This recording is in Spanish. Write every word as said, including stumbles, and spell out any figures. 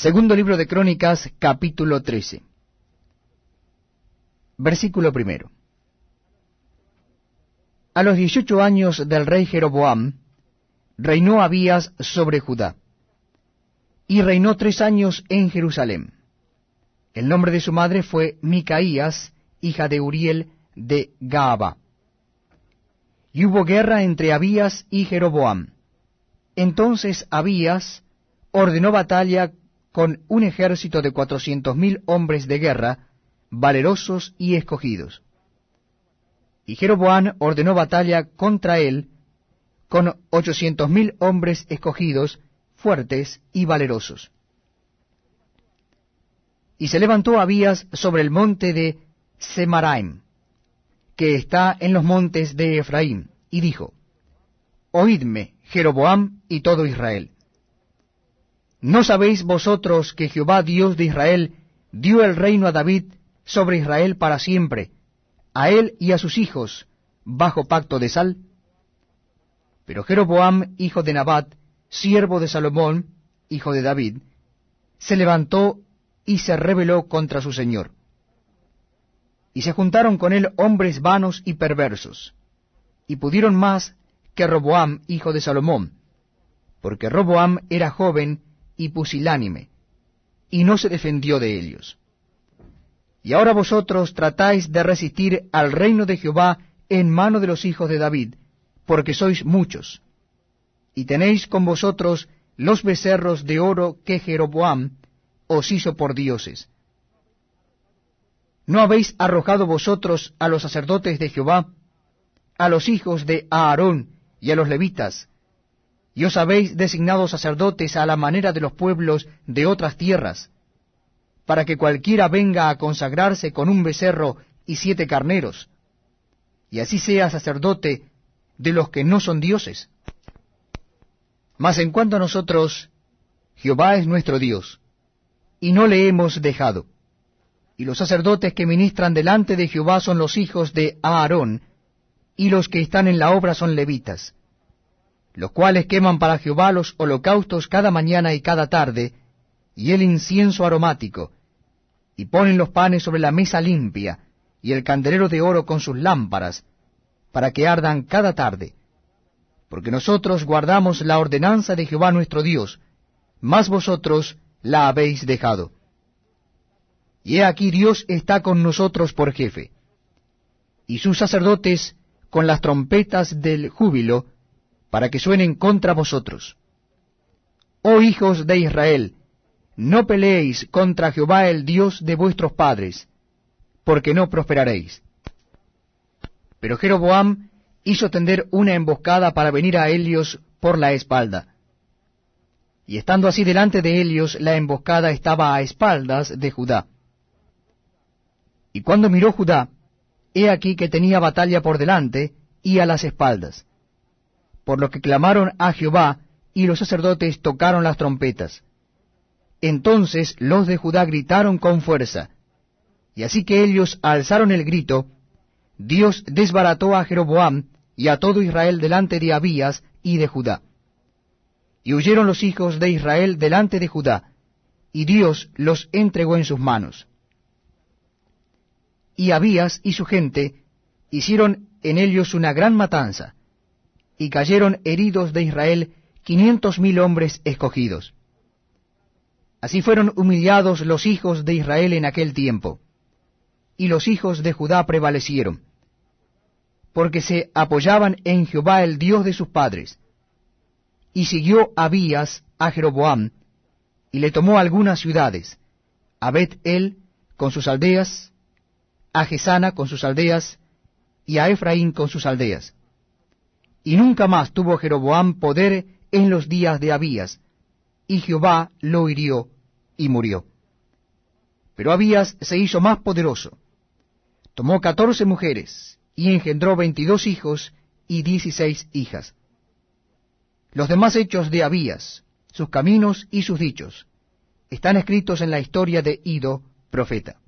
Segundo libro de Crónicas, capítulo trece. Versículo primero. A los dieciocho años del rey Jeroboam, reinó Abías sobre Judá, y reinó tres años en Jerusalén. El nombre de su madre fue Micaías, hija de Uriel de Gaaba. Y hubo guerra entre Abías y Jeroboam. Entonces Abías ordenó batalla con un ejército de cuatrocientos mil hombres de guerra, valerosos y escogidos. Y Jeroboam ordenó batalla contra él con ochocientos mil hombres escogidos, fuertes y valerosos. Y se levantó Abías sobre el monte de Semaraim, que está en los montes de Efraín, y dijo: Oídme, Jeroboam y todo Israel. ¿No sabéis vosotros que Jehová Dios de Israel dio el reino a David sobre Israel para siempre, a él y a sus hijos, bajo pacto de sal? Pero Jeroboam, hijo de Nabat, siervo de Salomón, hijo de David, se levantó y se rebeló contra su señor. Y se juntaron con él hombres vanos y perversos, y pudieron más que Roboam, hijo de Salomón, porque Roboam era joven y pusilánime, y no se defendió de ellos. Y ahora vosotros tratáis de resistir al reino de Jehová en mano de los hijos de David, porque sois muchos, y tenéis con vosotros los becerros de oro que Jeroboam os hizo por dioses. ¿No habéis arrojado vosotros a los sacerdotes de Jehová, a los hijos de Aarón y a los levitas, y os habéis designado sacerdotes a la manera de los pueblos de otras tierras, para que cualquiera venga a consagrarse con un becerro y siete carneros, y así sea sacerdote de los que no son dioses? Mas en cuanto a nosotros, Jehová es nuestro Dios, y no le hemos dejado. Y los sacerdotes que ministran delante de Jehová son los hijos de Aarón, y los que están en la obra son levitas, los cuales queman para Jehová los holocaustos cada mañana y cada tarde, y el incienso aromático, y ponen los panes sobre la mesa limpia, y el candelero de oro con sus lámparas, para que ardan cada tarde. Porque nosotros guardamos la ordenanza de Jehová nuestro Dios, mas vosotros la habéis dejado. Y he aquí Dios está con nosotros por jefe, y sus sacerdotes con las trompetas del júbilo, para que suenen contra vosotros. Oh hijos de Israel, no peleéis contra Jehová el Dios de vuestros padres, porque no prosperaréis. Pero Jeroboam hizo tender una emboscada para venir a Helios por la espalda. Y estando así delante de Helios, la emboscada estaba a espaldas de Judá. Y cuando miró Judá, he aquí que tenía batalla por delante y a las espaldas, por lo que clamaron a Jehová, y los sacerdotes tocaron las trompetas. Entonces los de Judá gritaron con fuerza, y así que ellos alzaron el grito, Dios desbarató a Jeroboam y a todo Israel delante de Abías y de Judá. Y huyeron los hijos de Israel delante de Judá, y Dios los entregó en sus manos. Y Abías y su gente hicieron en ellos una gran matanza, y cayeron heridos de Israel quinientos mil hombres escogidos. Así fueron humillados los hijos de Israel en aquel tiempo, y los hijos de Judá prevalecieron, porque se apoyaban en Jehová el Dios de sus padres. Y siguió Abías a Jeroboam, y le tomó algunas ciudades, a Bet-el con sus aldeas, a Gesana con sus aldeas, y a Efraín con sus aldeas. Y nunca más tuvo Jeroboam poder en los días de Abías, y Jehová lo hirió y murió. Pero Abías se hizo más poderoso. Tomó catorce mujeres, y engendró veintidós hijos y dieciséis hijas. Los demás hechos de Abías, sus caminos y sus dichos, están escritos en la historia de Ido, profeta.